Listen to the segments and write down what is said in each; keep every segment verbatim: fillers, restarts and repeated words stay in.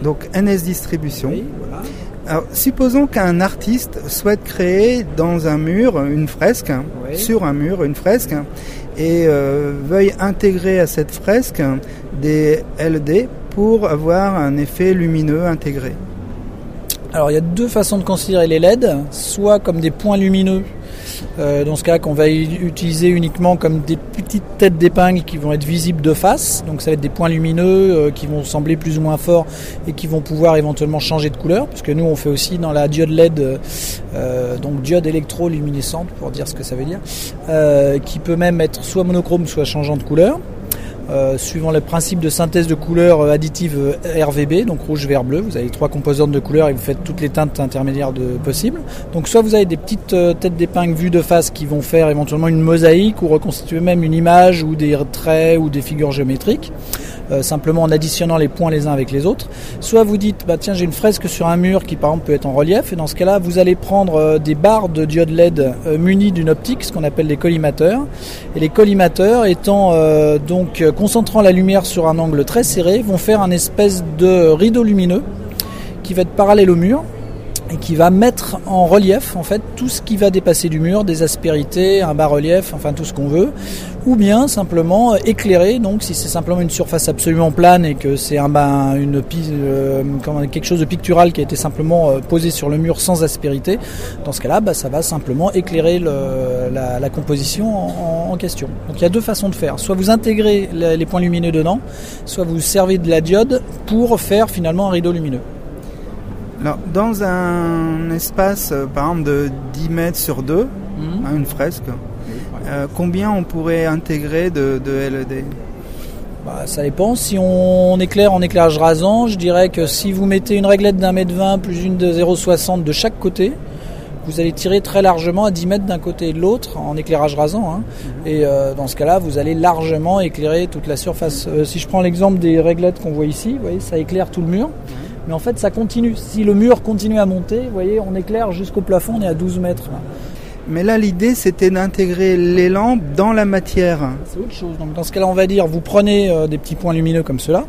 Donc N S Distribution. Oui, voilà. Alors, supposons qu'un artiste souhaite créer dans un mur une fresque, Oui. sur un mur une fresque, et euh, veuille intégrer à cette fresque des L E D pour avoir un effet lumineux intégré. Alors il y a deux façons de considérer les L E D, soit comme des points lumineux, euh, dans ce cas qu'on va utiliser uniquement comme des petites têtes d'épingle qui vont être visibles de face, donc ça va être des points lumineux euh, qui vont sembler plus ou moins forts et qui vont pouvoir éventuellement changer de couleur, puisque nous on fait aussi dans la diode L E D, euh, donc diode électroluminescente pour dire ce que ça veut dire, euh, qui peut même être soit monochrome soit changeant de couleur. Euh, suivant le principe de synthèse de couleurs additive R V B, donc rouge, vert, bleu, vous avez trois composantes de couleurs et vous faites toutes les teintes intermédiaires de, possibles. Donc soit vous avez des petites euh, têtes d'épingle vues de face qui vont faire éventuellement une mosaïque ou reconstituer même une image ou des traits ou des figures géométriques, euh, simplement en additionnant les points les uns avec les autres. Soit vous dites, bah tiens, j'ai une fresque sur un mur qui par exemple peut être en relief, et dans ce cas-là vous allez prendre euh, des barres de diode L E D euh, munies d'une optique, ce qu'on appelle des collimateurs, et les collimateurs étant euh, donc concentrant la lumière sur un angle très serré, vont faire un espèce de rideau lumineux qui va être parallèle au mur et qui va mettre en relief en fait tout ce qui va dépasser du mur, des aspérités, un bas-relief, enfin tout ce qu'on veut, ou bien simplement éclairer. Donc si c'est simplement une surface absolument plane et que c'est un, ben, une, euh, quelque chose de pictural qui a été simplement euh, posé sur le mur sans aspérité, dans ce cas-là, bah, ça va simplement éclairer le, la, la composition en, en question. Donc il y a deux façons de faire. Soit vous intégrez les, les points lumineux dedans, soit vous servez de la diode pour faire finalement un rideau lumineux. Alors, dans un espace, euh, par exemple, de dix mètres sur deux, mmh. hein, une fresque, euh, combien on pourrait intégrer de, de L E D ? Bah, ça dépend. Si on éclaire en éclairage rasant, je dirais que si vous mettez une réglette d'un mètre vingt plus une de zéro virgule soixante de chaque côté, vous allez tirer très largement à dix mètres d'un côté et de l'autre en éclairage rasant. Hein. Mmh. Et euh, dans ce cas-là, vous allez largement éclairer toute la surface. Euh, si je prends l'exemple des réglettes qu'on voit ici, vous voyez, ça éclaire tout le mur. Mmh. Mais en fait, ça continue. Si le mur continue à monter, vous voyez, on éclaire jusqu'au plafond, on est à douze mètres. Là. Mais là, l'idée, c'était d'intégrer les lampes dans la matière. C'est autre chose. Donc, dans ce cas-là, on va dire, vous prenez euh, des petits points lumineux comme cela,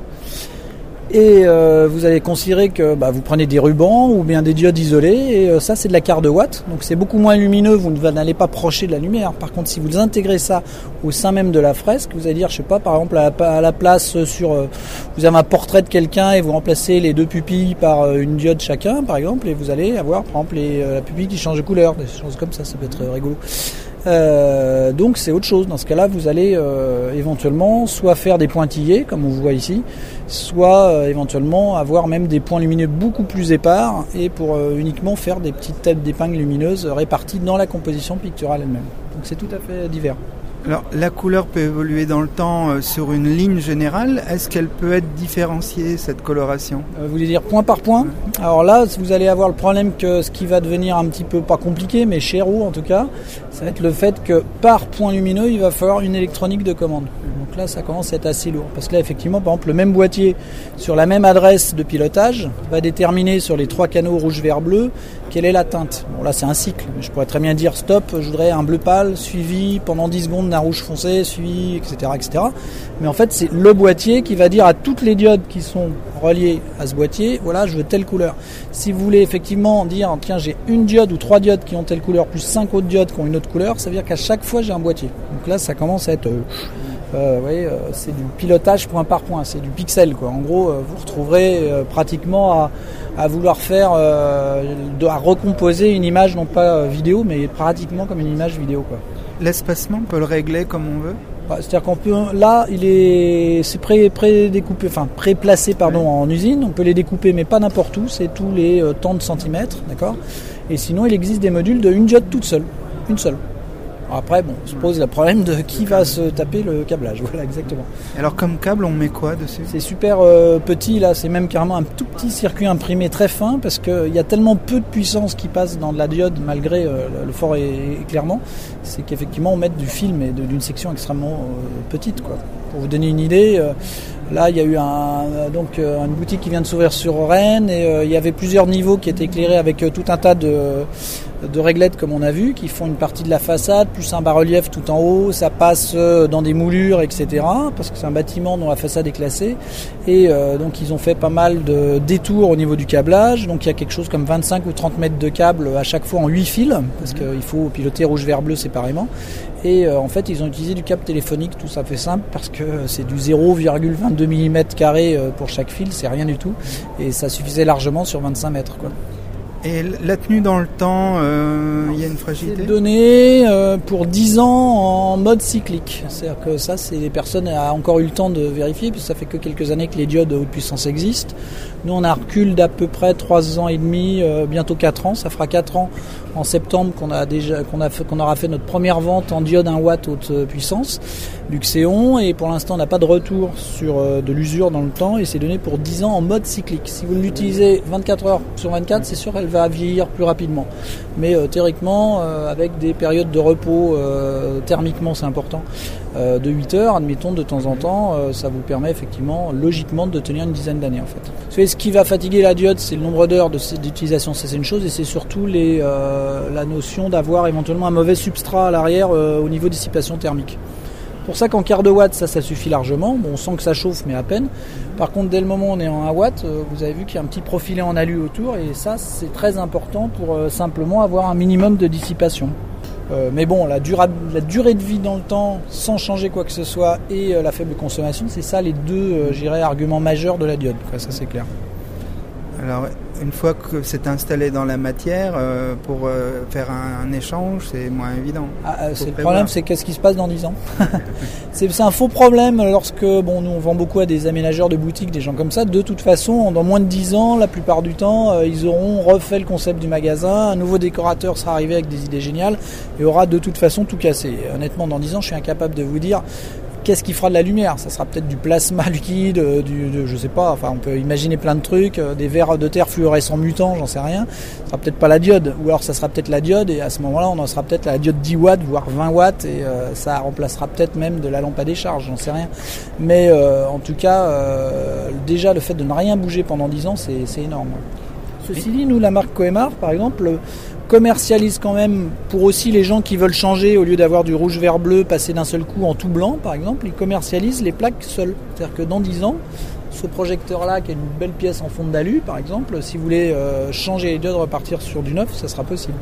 et euh, vous allez considérer que bah, vous prenez des rubans ou bien des diodes isolées, et euh, ça, c'est de la quart de watt. Donc, c'est beaucoup moins lumineux, vous n'allez pas procher de la lumière. Par contre, si vous intégrez ça au sein même de la fresque, vous allez dire, je sais pas, par exemple, à la, à la place sur, euh, vous avez un portrait de quelqu'un et vous remplacez les deux pupilles par euh, une diode chacun, par exemple, et vous allez avoir, par exemple, les, euh, la pupille qui change de couleur, des choses comme ça, ça peut être euh, rigolo. Euh, donc c'est autre chose. Dans ce cas-là, vous allez euh, éventuellement soit faire des pointillés, comme on voit ici, soit euh, éventuellement avoir même des points lumineux beaucoup plus épars, et pour euh, uniquement faire des petites têtes d'épingles lumineuses réparties dans la composition picturale elle-même. Donc c'est tout à fait divers. Alors, la couleur peut évoluer dans le temps euh, sur une ligne générale. Est-ce qu'elle peut être différenciée, cette coloration ? euh, Vous voulez dire point par point ? Ouais. Alors là, vous allez avoir le problème que ce qui va devenir un petit peu, pas compliqué, mais chéro en tout cas, ça va être le fait que par point lumineux, il va falloir une électronique de commande. Donc là, ça commence à être assez lourd. Parce que là, effectivement, par exemple, le même boîtier sur la même adresse de pilotage va déterminer sur les trois canaux rouge, vert, bleu, quelle est la teinte. Bon, là, c'est un cycle. Mais je pourrais très bien dire stop, je voudrais un bleu pâle, suivi pendant dix secondes d'un rouge foncé, suivi, et cetera, et cetera. Mais en fait, c'est le boîtier qui va dire à toutes les diodes qui sont reliées à ce boîtier, voilà, je veux telle couleur. Si vous voulez effectivement dire, tiens, j'ai une diode ou trois diodes qui ont telle couleur, plus cinq autres diodes qui ont une autre couleur, ça veut dire qu'à chaque fois, j'ai un boîtier. Donc là, ça commence à être... Euh, Euh, vous voyez, euh, c'est du pilotage point par point, c'est du pixel quoi. En gros, euh, vous retrouverez euh, pratiquement à, à vouloir faire, euh, de, à recomposer une image non pas euh, vidéo, mais pratiquement comme une image vidéo quoi. L'espacement, on peut le régler comme on veut. Bah, c'est-à-dire qu'on peut, là, il est, c'est pré, pré découpé, enfin pré-placé pardon oui. en usine. On peut les découper, mais pas n'importe où. C'est tous les euh, tant de centimètres, d'accord. Et sinon, il existe des modules de une diode toute seule, une seule. Après, bon, on se pose le problème de qui va se taper le câblage. Voilà, exactement. Alors, comme câble, on met quoi dessus ? C'est super euh, petit, là. C'est même carrément un tout petit circuit imprimé très fin parce qu'il y a tellement peu de puissance qui passe dans de la diode malgré euh, le fort éclairement. C'est qu'effectivement, on met du film et de, d'une section extrêmement euh, petite, quoi. Pour vous donner une idée, euh, là, il y a eu un, donc, euh, une boutique qui vient de s'ouvrir sur Rennes et euh, il y avait plusieurs niveaux qui étaient éclairés avec euh, tout un tas de... de réglettes comme on a vu, qui font une partie de la façade, plus un bas-relief tout en haut, ça passe dans des moulures, et cetera. Parce que c'est un bâtiment dont la façade est classée. Et euh, donc ils ont fait pas mal de détours au niveau du câblage. Donc il y a quelque chose comme vingt-cinq ou trente mètres de câble à chaque fois en huit fils, parce qu'il faut piloter rouge, vert, bleu séparément. Et euh, en fait ils ont utilisé du câble téléphonique, tout ça fait simple, parce que c'est du zéro virgule vingt-deux millimètres carrés pour chaque fil, c'est rien du tout. Et ça suffisait largement sur vingt-cinq mètres, quoi. Et la tenue dans le temps, il euh, y a une fragilité ? C'est donné euh, pour dix ans en mode cyclique. C'est-à-dire que ça, c'est les personnes ont encore eu le temps de vérifier, puisque ça fait que quelques années que les diodes de haute puissance existent. Nous, on a un recul d'à peu près trois ans et demi, euh, bientôt quatre ans. Ça fera quatre ans en septembre qu'on a déjà qu'on a fait, qu'on aura fait notre première vente en diode un watt haute puissance, Luxéon, et pour l'instant, on n'a pas de retour sur euh, de l'usure dans le temps, et c'est donné pour dix ans en mode cyclique. Si vous l'utilisez vingt-quatre heures sur vingt-quatre, c'est sûr qu'elle va vieillir plus rapidement. Mais euh, théoriquement, euh, avec des périodes de repos, euh, thermiquement c'est important, euh, de huit heures, admettons, de temps en temps, euh, ça vous permet effectivement, logiquement, de tenir une dizaine d'années en fait. Vous savez, ce qui va fatiguer la diode, c'est le nombre d'heures de, d'utilisation, ça c'est une chose, et c'est surtout les, euh, la notion d'avoir éventuellement un mauvais substrat à l'arrière euh, au niveau dissipation thermique. Pour ça qu'en quart de watt, ça, ça suffit largement. Bon, on sent que ça chauffe, mais à peine. Par contre, dès le moment où on est en un watt, euh, vous avez vu qu'il y a un petit profilé en alu autour, et ça, c'est très important pour euh, simplement avoir un minimum de dissipation. Euh, mais bon, la, dura- la durée de vie dans le temps, sans changer quoi que ce soit, et euh, la faible consommation, c'est ça les deux, euh, je dirais, arguments majeurs de la diode. Quoi, ça, c'est clair. Alors, une fois que c'est installé dans la matière, euh, pour euh, faire un, un échange, c'est moins évident. Ah, euh, c'est le problème, c'est qu'est-ce qui se passe dans dix ans. c'est, c'est un faux problème lorsque, bon, nous on vend beaucoup à des aménageurs de boutiques, des gens comme ça. De toute façon, dans moins de dix ans, la plupart du temps, euh, ils auront refait le concept du magasin, un nouveau décorateur sera arrivé avec des idées géniales et aura de toute façon tout cassé. Et honnêtement, dans dix ans, je suis incapable de vous dire qu'est-ce qui fera de la lumière. Ça sera peut-être du plasma liquide, du, de, je sais pas, enfin on peut imaginer plein de trucs, des vers de terre fluorescents mutants, j'en sais rien. Ça sera peut-être pas la diode, ou alors ça sera peut-être la diode, et à ce moment-là on en sera peut-être à la diode dix watts, voire vingt watts, et euh, ça remplacera peut-être même de la lampe à décharge, j'en sais rien. Mais euh, en tout cas, euh, déjà le fait de ne rien bouger pendant dix ans, c'est, c'est énorme. Ceci dit, nous, la marque Coemar, par exemple, commercialise quand même, pour aussi les gens qui veulent changer, au lieu d'avoir du rouge, vert, bleu, passer d'un seul coup en tout blanc, par exemple, ils commercialisent les plaques seules. C'est-à-dire que dans dix ans, ce projecteur-là, qui est une belle pièce en fonte d'alu, par exemple, si vous voulez euh, changer les diodes, repartir sur du neuf, ça sera possible.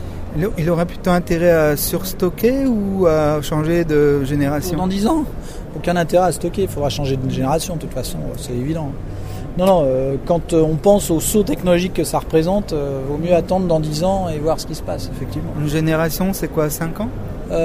Il aurait plutôt intérêt à surstocker ou à changer de génération ? Dans dix ans, aucun intérêt à stocker, il faudra changer de génération, de toute façon, c'est évident. Non, non, euh, quand euh, on pense au saut technologique que ça représente, euh, vaut mieux attendre dans dix ans et voir ce qui se passe, effectivement. Une génération, c'est quoi, cinq ans ?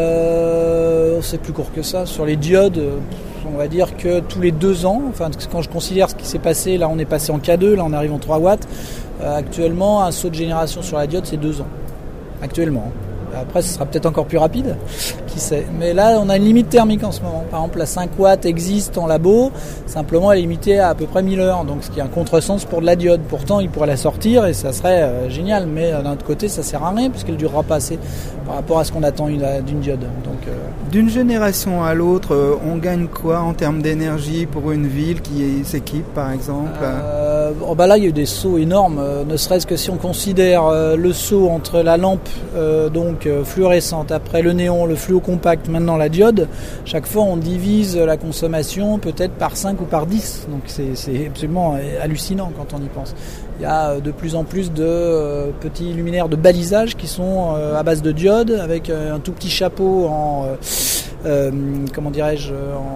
euh, C'est plus court que ça. Sur les diodes, on va dire que tous les deux ans, enfin, quand je considère ce qui s'est passé, là on est passé en K deux, là on arrive en trois watts, euh, actuellement, un saut de génération sur la diode, c'est deux ans. Actuellement. Après, ce sera peut-être encore plus rapide, qui sait. Mais là, on a une limite thermique en ce moment. Par exemple, la cinq watts existe en labo, simplement elle est limitée à à peu près mille heures, donc ce qui est un contresens pour de la diode. Pourtant, il pourrait la sortir et ça serait euh, génial, mais euh, d'un autre côté, ça sert à rien puisqu'elle ne durera pas assez par rapport à ce qu'on attend une, d'une diode. Donc, euh... D'une génération à l'autre, euh, on gagne quoi en termes d'énergie pour une ville qui s'équipe, par exemple euh, oh bah Là, il y a eu des sauts énormes, euh, ne serait-ce que si on considère euh, le saut entre la lampe euh, donc euh, fluorescente, après le néon, le fluo compact, maintenant la diode. Chaque fois, on divise la consommation peut-être par cinq ou par dix. Donc, c'est, c'est absolument hallucinant quand on y pense. Il y a de plus en plus de euh, petits luminaires de balisage qui sont euh, à base de diode, avec euh, un tout petit chapeau en, euh, euh, comment dirais-je,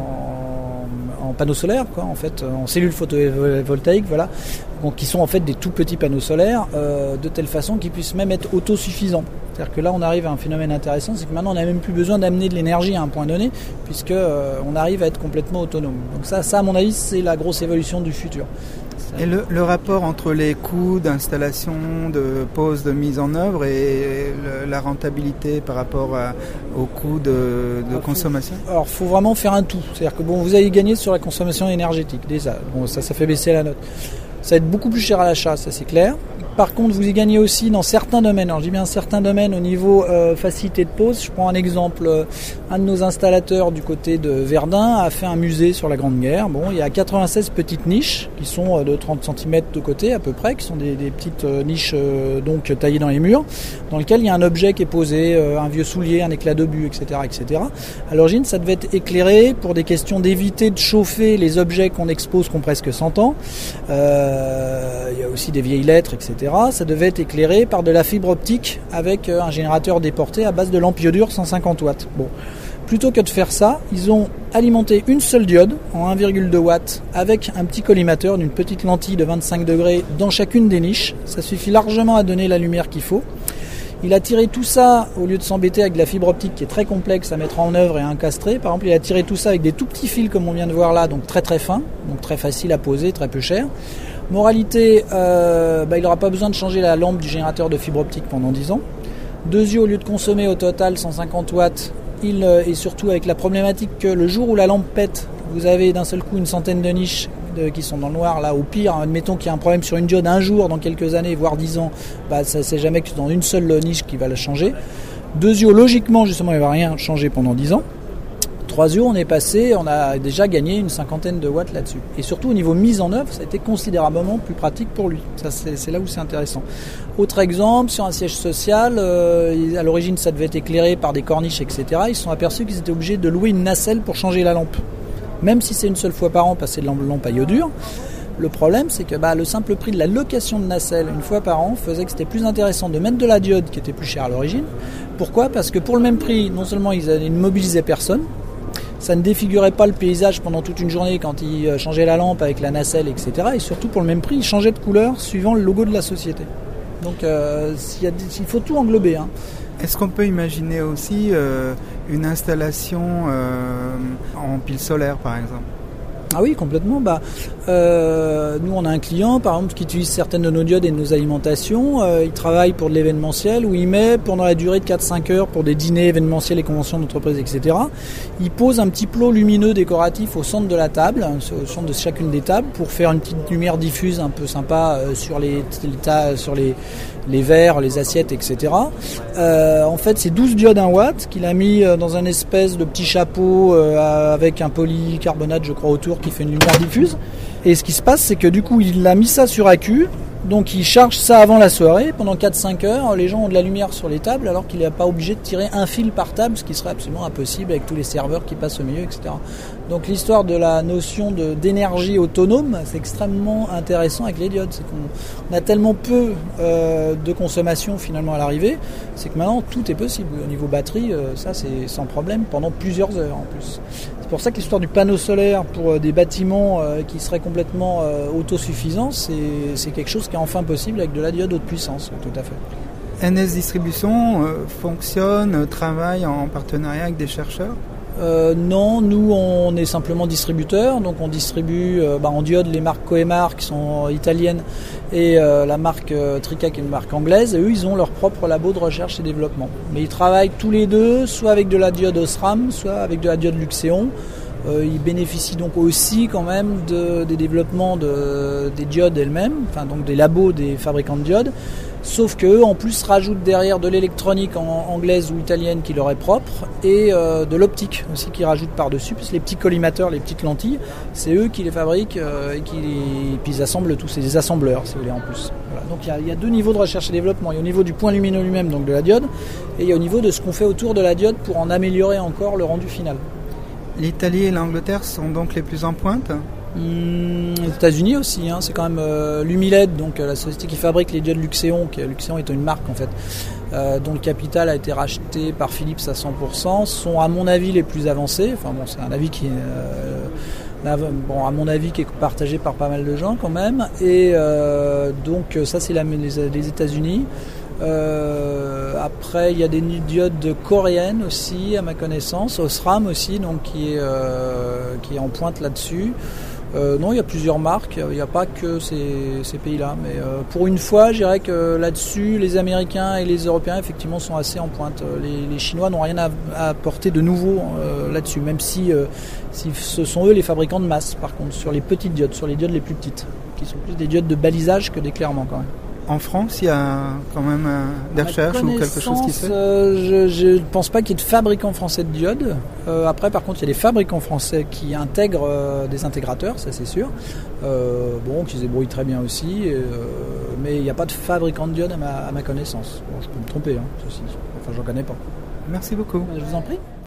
en, en panneau solaire, quoi, en fait, en cellules photovoltaïques, voilà, donc qui sont en fait des tout petits panneaux solaires, euh, de telle façon qu'ils puissent même être autosuffisants. C'est-à-dire que là, on arrive à un phénomène intéressant, c'est que maintenant, on n'a même plus besoin d'amener de l'énergie à un point donné, puisque euh, on arrive à être complètement autonome. Donc ça, ça, à mon avis, c'est la grosse évolution du futur. Et le, le rapport entre les coûts d'installation, de pose, de mise en œuvre et le, la rentabilité par rapport à, au coût de, de alors, consommation faut, Alors, il faut vraiment faire un tout. C'est-à-dire que bon, vous allez gagner sur la consommation énergétique, déjà. Bon, ça, ça fait baisser la note. Ça va être beaucoup plus cher à l'achat, ça c'est clair. Par contre, vous y gagnez aussi dans certains domaines. Alors, je dis bien certains domaines au niveau euh, facilité de pose. Je prends un exemple. un de nos installateurs du côté de Verdun a fait un musée sur la Grande Guerre. Bon, il y a quatre-vingt-seize petites niches qui sont de trente centimètres de côté à peu près, qui sont des, des petites niches euh, donc taillées dans les murs, dans lesquelles il y a un objet qui est posé, euh, un vieux soulier, un éclat d'obus, et cetera, et cetera. À l'origine, ça devait être éclairé pour des questions d'éviter de chauffer les objets qu'on expose, qui ont presque cent ans. Euh, il y a aussi des vieilles lettres, et cetera. Ça devait être éclairé par de la fibre optique avec un générateur déporté à base de lampes iodure cent cinquante watts. Bon. Plutôt que de faire ça, ils ont alimenté une seule diode en un virgule deux watts avec un petit collimateur d'une petite lentille de vingt-cinq degrés dans chacune des niches. Ça suffit largement à donner la lumière qu'il faut. Il a tiré tout ça, au lieu de s'embêter avec de la fibre optique qui est très complexe à mettre en œuvre et à encastrer. Par exemple, il a tiré tout ça avec des tout petits fils comme on vient de voir là, donc très très fins, donc très facile à poser, très peu cher. Moralité, euh, bah, il n'aura pas besoin de changer la lampe du générateur de fibre optique pendant dix ans. Deux yeux, au lieu de consommer au total cent cinquante watts, il, et surtout avec la problématique que le jour où la lampe pète, vous avez d'un seul coup une centaine de niches de, qui sont dans le noir. Là, au pire, admettons qu'il y a un problème sur une diode un jour, dans quelques années, voire dix ans, bah, ça, c'est jamais que dans une seule niche qui va la changer. Deux yeux, logiquement, justement, il ne va rien changer pendant dix ans. Trois yeux, on est passé, on a déjà gagné une cinquantaine de watts là-dessus. Et surtout au niveau mise en œuvre, ça a été considérablement plus pratique pour lui. Ça, c'est, c'est là où c'est intéressant. Autre exemple, sur un siège social, euh, à l'origine ça devait être éclairé par des corniches, et cetera. Ils se sont aperçus qu'ils étaient obligés de louer une nacelle pour changer la lampe. Même si c'est une seule fois par an, passer de lampe à iodure. Le problème, c'est que bah, le simple prix de la location de nacelle une fois par an faisait que c'était plus intéressant de mettre de la diode qui était plus chère à l'origine. Pourquoi ? Parce que pour le même prix, non seulement ils ne mobilisaient personne, ça ne défigurait pas le paysage pendant toute une journée quand ils changeaient la lampe avec la nacelle, et cetera. Et surtout, pour le même prix, ils changeaient de couleur suivant le logo de la société. Donc, euh, il, y a, il faut tout englober. Hein. Est-ce qu'on peut imaginer aussi euh, une installation euh, en pile solaire, par exemple ? Ah oui, complètement. Bah, euh, nous, on a un client, par exemple, qui utilise certaines de nos diodes et de nos alimentations. Euh, il travaille pour de l'événementiel où il met, pendant la durée de quatre à cinq heures, pour des dîners événementiels et conventions d'entreprise, et cetera, il pose un petit plot lumineux décoratif au centre de la table, au centre de chacune des tables, pour faire une petite lumière diffuse un peu sympa euh, sur les, les, ta, sur les, les verres, les assiettes, et cetera. Euh, en fait, c'est douze diodes un watt qu'il a mis dans un espèce de petit chapeau euh, avec un polycarbonate, je crois, autour, qui fait une lumière diffuse. Et ce qui se passe, c'est que du coup, il a mis ça sur accu. Donc il charge ça avant la soirée, pendant quatre à cinq heures, les gens ont de la lumière sur les tables alors qu'il n'est pas obligé de tirer un fil par table, ce qui serait absolument impossible avec tous les serveurs qui passent au milieu, et cetera. Donc l'histoire de la notion de, d'énergie autonome, c'est extrêmement intéressant avec les diodes. C'est qu'on a tellement peu euh, de consommation finalement à l'arrivée, c'est que maintenant tout est possible. Au niveau batterie, euh, ça c'est sans problème pendant plusieurs heures en plus. C'est pour ça que l'histoire du panneau solaire pour euh, des bâtiments euh, qui seraient complètement euh, autosuffisants, c'est, c'est quelque chose qui est enfin possible avec de la diode haute puissance, tout à fait. N S Distribution euh, fonctionne, travaille en partenariat avec des chercheurs ? Euh, non, nous on est simplement distributeurs, donc on distribue euh, bah, en diode les marques Coemar qui sont italiennes et euh, la marque euh, Trica qui est une marque anglaise, et eux ils ont leur propre labo de recherche et développement. Mais ils travaillent tous les deux, soit avec de la diode Osram, soit avec de la diode Luxeon. Euh, ils bénéficient donc aussi quand même de, des développements de, des diodes elles-mêmes, enfin donc des labos des fabricants de diodes. Sauf qu'eux, en plus, rajoutent derrière de l'électronique en anglaise ou italienne qui leur est propre et euh, de l'optique aussi qui rajoutent par-dessus, puisque les petits collimateurs, les petites lentilles, c'est eux qui les fabriquent euh, et qui et puis ils assemblent tous, c'est des assembleurs si vous voulez en plus. Voilà. Donc il y a, il y a deux niveaux de recherche et développement. Il y a au niveau du point lumineux lui-même, donc de la diode, et il y a au niveau de ce qu'on fait autour de la diode pour en améliorer encore le rendu final. L'Italie et l'Angleterre sont donc les plus en pointe ? Mmh, les États-Unis aussi, hein, c'est quand même euh, Lumiled, donc euh, la société qui fabrique les diodes Luxeon, qui Luxeon est une marque en fait, euh, dont le capital a été racheté par Philips à cent pour cent, sont à mon avis les plus avancés. Enfin bon, c'est un avis qui est euh, bon, à mon avis qui est partagé par pas mal de gens quand même. Et euh, donc ça c'est la, les, les États-Unis. Euh, après il y a des diodes coréennes aussi à ma connaissance, Osram aussi, donc qui est euh, qui est en pointe là-dessus. Euh, non, il y a plusieurs marques, il n'y a pas que ces, ces pays-là, mais euh, pour une fois, je dirais que là-dessus, les Américains et les Européens, effectivement, sont assez en pointe. Les, les Chinois n'ont rien à, à apporter de nouveau euh, là-dessus, même si, euh, si ce sont eux les fabricants de masse, par contre, sur les petites diodes, sur les diodes les plus petites, qui sont plus des diodes de balisage que d'éclairement quand même. En France, il y a quand même euh, des recherches ou quelque chose qui se fait euh, Je ne pense pas qu'il y ait de fabricants français de diodes. Euh, après, par contre, il y a des fabricants français qui intègrent euh, des intégrateurs, ça c'est sûr. Euh, bon, qui se débrouillent très bien aussi. Et, euh, mais il n'y a pas de fabricant de diodes à ma, à ma connaissance. Bon, je peux me tromper, hein, ceci. Enfin, j'en connais pas. Merci beaucoup. Je vous en prie.